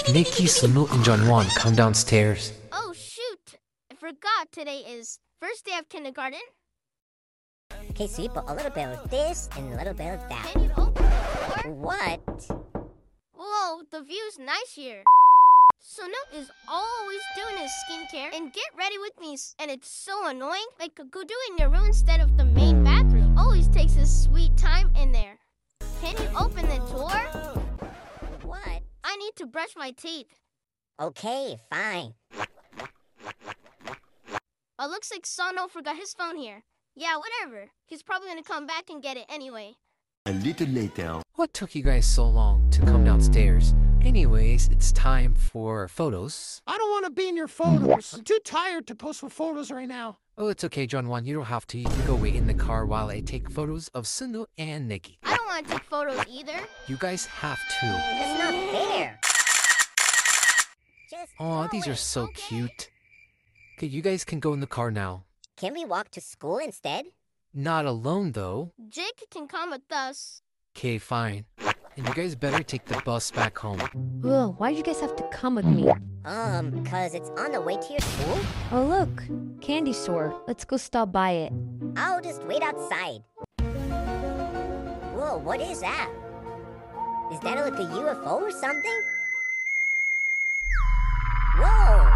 Nikki, Sunu, and John come downstairs. Oh shoot! I forgot today is first day of kindergarten. Okay, so you put a little bit of this and a little bit of that. Can you open the door? What? Whoa, the view's nice here. Sunu is always doing his skincare and get ready with me, and it's so annoying. Like go do it in your room instead of the main bathroom. Always takes his sweet time in there. Can you open the door? What? I need to brush my teeth. Okay, fine. Oh, looks like Sano forgot his phone here. Yeah, whatever. He's probably gonna come back and get it anyway. A little later. What took you guys so long to come downstairs? Anyways, it's time for photos. I don't want to be in your photos. I'm too tired to post for photos right now. Oh, it's okay, John. You don't have to. You can go wait in the car while I take photos of Sunu and Nikki. I don't want to take photos either. You guys have to. That's not fair. Just Aw, throw these are it, so okay? cute. Okay, you guys can go in the car now. Can we walk to school instead? Not alone, though. Jake can come with us. Okay, fine. And you guys better take the bus back home. Ugh, why'd you guys have to come with me? Cause it's on the way to your school? Oh look, candy store. Let's go stop by it. I'll just wait outside. Whoa, what is that? Is that like a UFO or something? Whoa!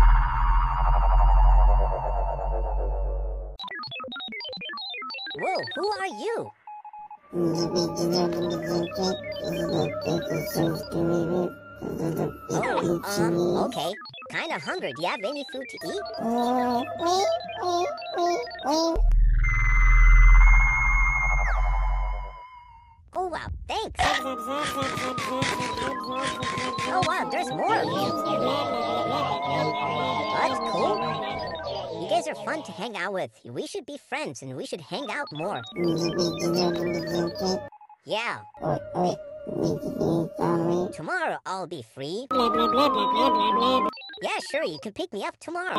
Whoa, who are you? Okay. Kinda hungry. Do you have any food to eat? Oh wow, thanks. Oh wow, there's more of you. That's cool. You guys are fun to hang out with. We should be friends and we should hang out more. Yeah. Tomorrow I'll be free. Yeah, sure, you can pick me up tomorrow.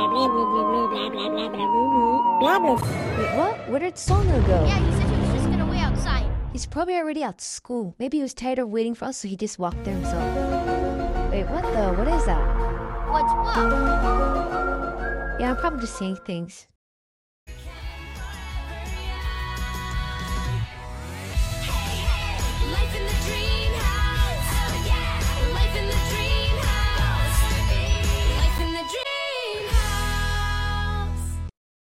Wait, what? Where did Sonu go? Yeah, he said he was just gonna wait outside. He's probably already at school. Maybe he was tired of waiting for us, so he just walked there himself. Wait, what the? What is that? What's what? Yeah, I'm probably just saying things.